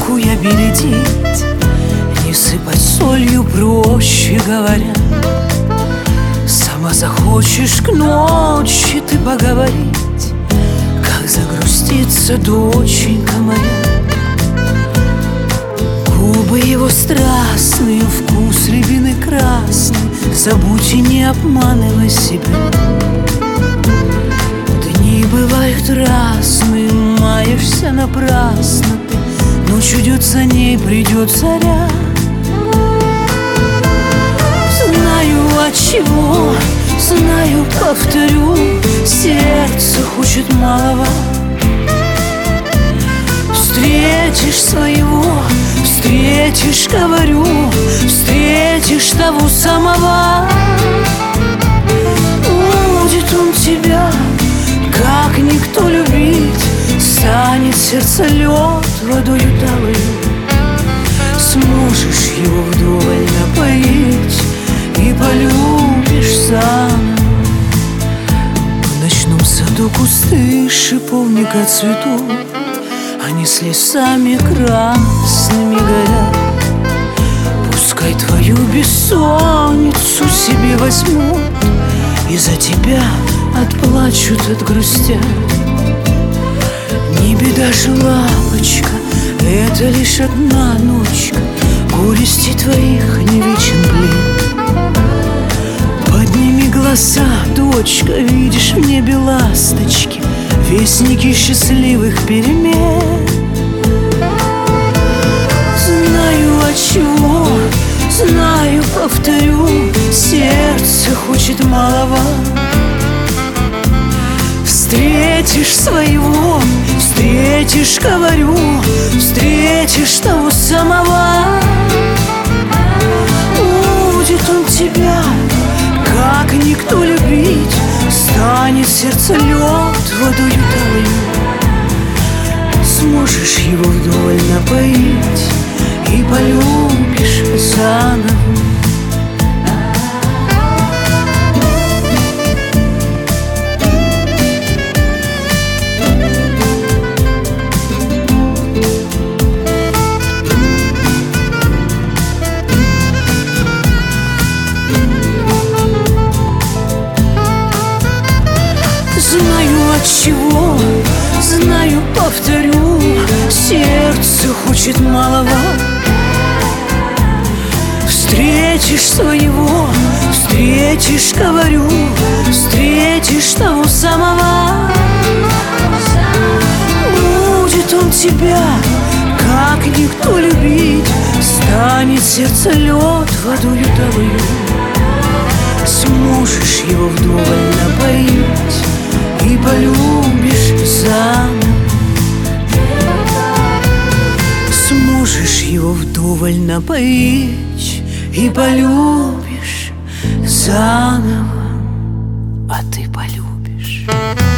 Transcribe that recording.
я бередить, не сыпать солью, проще говоря. Сама захочешь к ночи ты поговорить, как загрустится доченька моя. Губы его страстные, вкус рябины красный, забудь и не обманывай себя. Дни бывают разные, маешься напрасно ты, ночь уйдет, за ней придет заря. Знаю отчего, знаю, повторю, сердце хочет малого. Встретишь своего, встретишь, говорю, встретишь того самого. Будет он тебя, как никто, любить, станет сердце лед водою талою. Сможешь его вдоволь напоить и полюбишь заново. В ночном саду кусты шиповника цветут, они с лесами красными горят. Пускай твою бессонницу себе возьмут и за тебя отплачут, отгрустят. Не беда же, лапочка, это лишь одна ночка, горести твоих не вечен плен. Подними глаза, дочка, видишь в небе ласточки, вестники счастливых перемен. Знаю отчего, знаю, повторю, сердце хочет малого. Встретишь своего, встретишь, говорю, встретишь того самого. Будет он тебя, как никто, любить, станет сердце лед водою талою. Сможешь его вдоволь напоить и полюбишь заново. Знаю отчего, знаю, повторю, сердце хочет малого. Встретишь своего, встретишь, говорю, встретишь того самого. Будет он тебя, как никто, любить, станет сердце лед водою талою. Сможешь его вдоволь напоить и полюбишь заново. Сможешь его вдоволь напоить и полюбишь заново, а ты полюбишь.